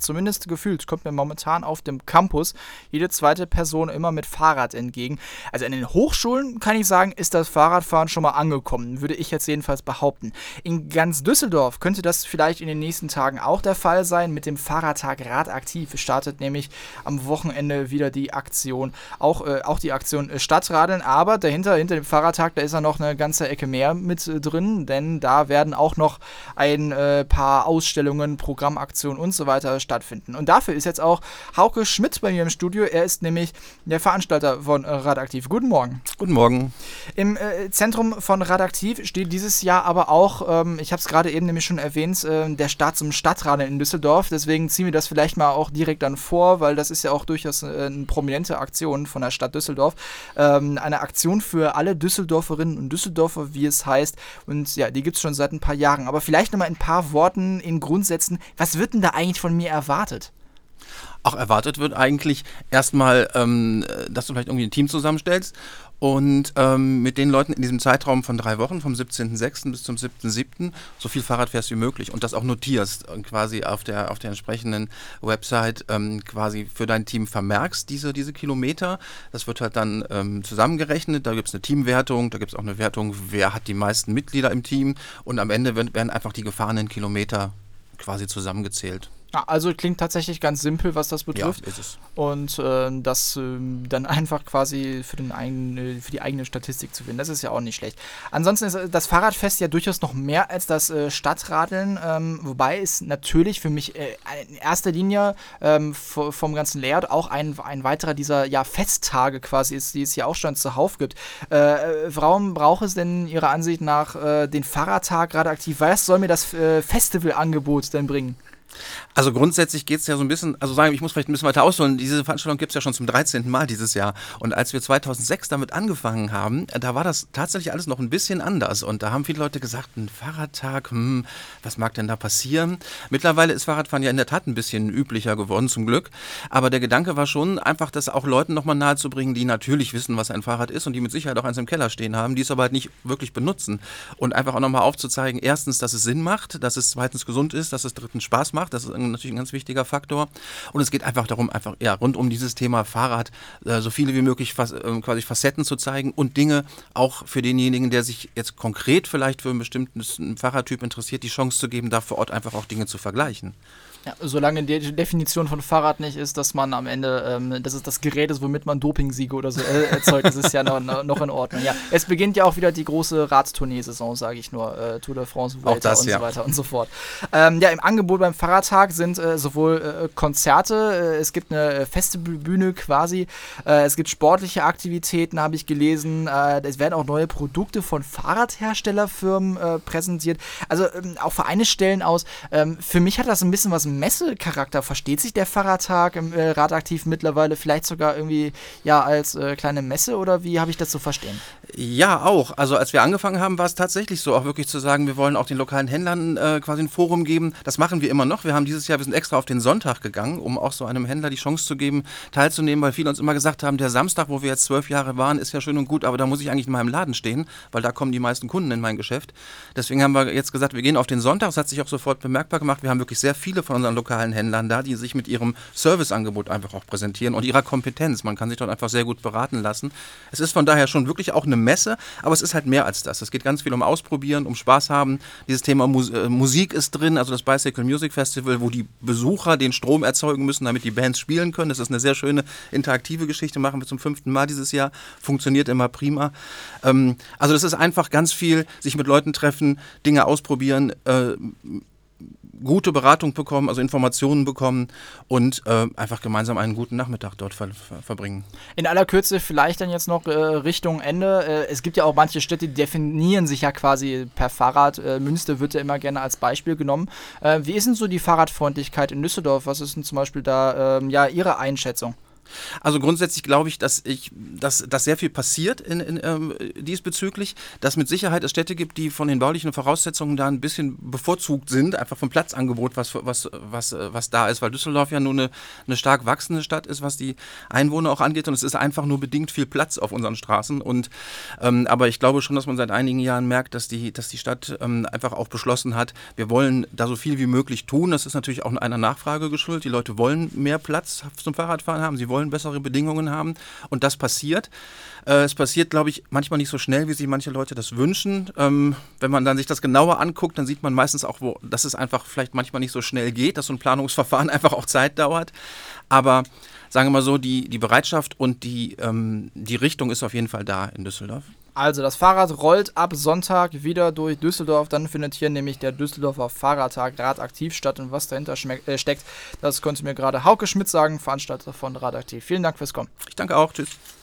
zumindest gefühlt, kommt mir momentan auf dem Campus jede zweite Person immer mit Fahrrad entgegen. Also in den Hochschulen, kann ich sagen, ist das Fahrradfahren schon mal angekommen, würde ich jetzt jedenfalls behaupten. In ganz Düsseldorf könnte das vielleicht in den nächsten Tagen auch der Fall sein. Mit dem Fahrradtag Radaktiv startet nämlich am Wochenende wieder die Aktion, auch die Aktion Stadtradeln, aber hinter dem Fahrradtag, da ist ja noch eine ganze Ecke mehr mit drin, denn da werden auch noch ein paar Ausstellungen, Programmaktionen und so weiter stattfinden. Und dafür ist jetzt auch Hauke Schmidt bei mir im Studio. Er ist nämlich der Veranstalter von Radaktiv. Guten Morgen. Guten Morgen. Im Zentrum von Radaktiv steht dieses Jahr aber auch, ich habe es gerade eben nämlich schon erwähnt, der Start zum Stadtradeln in Düsseldorf. Deswegen ziehen wir das vielleicht mal auch direkt dann vor, weil das ist ja auch durchaus eine prominente Aktion von der Stadt Düsseldorf. Eine Aktion für alle Düsseldorferinnen und Düsseldorfer, wie es heißt. Und ja, die gibt es schon seit ein paar Jahren. Aber vielleicht nochmal in ein paar Worten, in Grundsätzen, was wird denn da eigentlich von mir erwartet? Auch erwartet wird eigentlich erstmal, dass du vielleicht irgendwie ein Team zusammenstellst und mit den Leuten in diesem Zeitraum von 3 Wochen, vom 17.06. bis zum 7.07. so viel Fahrrad fährst wie möglich und das auch notierst und quasi auf der entsprechenden Website quasi für dein Team vermerkst, diese Kilometer. Das wird halt dann zusammengerechnet, da gibt es eine Teamwertung, da gibt es auch eine Wertung, wer hat die meisten Mitglieder im Team und am Ende werden einfach die gefahrenen Kilometer quasi zusammengezählt. Ja, also klingt tatsächlich ganz simpel, was das betrifft. Ja, ist es. Und das dann einfach quasi für die eigene Statistik zu finden. Das ist ja auch nicht schlecht. Ansonsten ist das Fahrradfest ja durchaus noch mehr als das Stadtradeln, wobei es natürlich für mich in erster Linie vom ganzen Layout auch ein weiterer dieser Festtage quasi ist, die es ja auch schon zuhauf gibt. Warum braucht es denn Ihrer Ansicht nach den Fahrradtag Radaktiv? Was soll mir das Festivalangebot denn bringen? Also grundsätzlich geht es ja so ein bisschen, ich muss vielleicht ein bisschen weiter ausholen, diese Veranstaltung gibt es ja schon zum 13. Mal dieses Jahr und als wir 2006 damit angefangen haben, da war das tatsächlich alles noch ein bisschen anders und da haben viele Leute gesagt, ein Fahrradtag, was mag denn da passieren? Mittlerweile ist Fahrradfahren ja in der Tat ein bisschen üblicher geworden, zum Glück, aber der Gedanke war schon einfach, das auch Leuten nochmal nahezubringen, die natürlich wissen, was ein Fahrrad ist und die mit Sicherheit auch eins im Keller stehen haben, die es aber halt nicht wirklich benutzen und einfach auch nochmal aufzuzeigen, erstens, dass es Sinn macht, dass es zweitens gesund ist, dass es drittens Spaß macht, das ist natürlich ein ganz wichtiger Faktor. Und es geht einfach darum, rund um dieses Thema Fahrrad so viele wie möglich quasi Facetten zu zeigen und Dinge auch für denjenigen, der sich jetzt konkret vielleicht für einen bestimmten Fahrradtyp interessiert, die Chance zu geben, da vor Ort einfach auch Dinge zu vergleichen. Ja, solange die Definition von Fahrrad nicht ist, dass man am Ende, dass es das Gerät ist, womit man Dopingsiege oder so erzeugt, das ist ja noch in Ordnung. Ja, es beginnt ja auch wieder die große Radtournee-Saison, sage ich nur, Tour de France, Vuelta und so weiter und so fort. Im Angebot beim Fahrradtag sind sowohl Konzerte, es gibt eine feste Bühne quasi, es gibt sportliche Aktivitäten, habe ich gelesen, es werden auch neue Produkte von Fahrradherstellerfirmen präsentiert, also auch Vereine stellen aus. Für mich hat das ein bisschen was Messecharakter. Versteht sich der Fahrradtag im Radaktiv mittlerweile vielleicht sogar irgendwie als kleine Messe oder wie habe ich das zu verstehen? Ja, auch. Also als wir angefangen haben, war es tatsächlich so, auch wirklich zu sagen, wir wollen auch den lokalen Händlern quasi ein Forum geben. Das machen wir immer noch. Wir sind extra auf den Sonntag gegangen, um auch so einem Händler die Chance zu geben, teilzunehmen, weil viele uns immer gesagt haben, der Samstag, wo wir jetzt 12 Jahre waren, ist ja schön und gut, aber da muss ich eigentlich in meinem Laden stehen, weil da kommen die meisten Kunden in mein Geschäft. Deswegen haben wir jetzt gesagt, wir gehen auf den Sonntag. Das hat sich auch sofort bemerkbar gemacht. Wir haben wirklich sehr viele von unseren lokalen Händlern da, die sich mit ihrem Serviceangebot einfach auch präsentieren und ihrer Kompetenz. Man kann sich dort einfach sehr gut beraten lassen. Es ist von daher schon wirklich auch eine Messe, aber es ist halt mehr als das. Es geht ganz viel um Ausprobieren, um Spaß haben. Dieses Thema Musik ist drin, also das Bicycle Music Festival, wo die Besucher den Strom erzeugen müssen, damit die Bands spielen können. Das ist eine sehr schöne interaktive Geschichte, machen wir zum 5. Mal dieses Jahr. Funktioniert immer prima. Also das ist einfach ganz viel, sich mit Leuten treffen, Dinge ausprobieren, gute Beratung bekommen, also Informationen bekommen und einfach gemeinsam einen guten Nachmittag dort verbringen. In aller Kürze vielleicht dann jetzt noch Richtung Ende. Es gibt ja auch manche Städte, die definieren sich ja quasi per Fahrrad. Münster wird ja immer gerne als Beispiel genommen. Wie ist denn so die Fahrradfreundlichkeit in Düsseldorf? Was ist denn zum Beispiel da Ihre Einschätzung? Also grundsätzlich glaube ich, dass sehr viel passiert diesbezüglich, dass mit Sicherheit es Städte gibt, die von den baulichen Voraussetzungen da ein bisschen bevorzugt sind, einfach vom Platzangebot, was da ist, weil Düsseldorf ja nur eine stark wachsende Stadt ist, was die Einwohner auch angeht, und es ist einfach nur bedingt viel Platz auf unseren Straßen. Aber ich glaube schon, dass man seit einigen Jahren merkt, dass die Stadt einfach auch beschlossen hat, wir wollen da so viel wie möglich tun. Das ist natürlich auch einer Nachfrage geschuldet. Die Leute wollen mehr Platz zum Fahrradfahren haben, sie wollen bessere Bedingungen haben, und das passiert. Es passiert, glaube ich, manchmal nicht so schnell, wie sich manche Leute das wünschen. Wenn man dann sich das genauer anguckt, dann sieht man meistens auch, dass es einfach vielleicht manchmal nicht so schnell geht, dass so ein Planungsverfahren einfach auch Zeit dauert. Aber sagen wir mal so, die Bereitschaft und die Richtung ist auf jeden Fall da in Düsseldorf. Also das Fahrrad rollt ab Sonntag wieder durch Düsseldorf. Dann findet hier nämlich der Düsseldorfer Fahrradtag Radaktiv statt. Und was dahinter steckt, das konnte mir gerade Hauke Schmidt sagen, Veranstalter von Radaktiv. Vielen Dank fürs Kommen. Ich danke auch. Tschüss.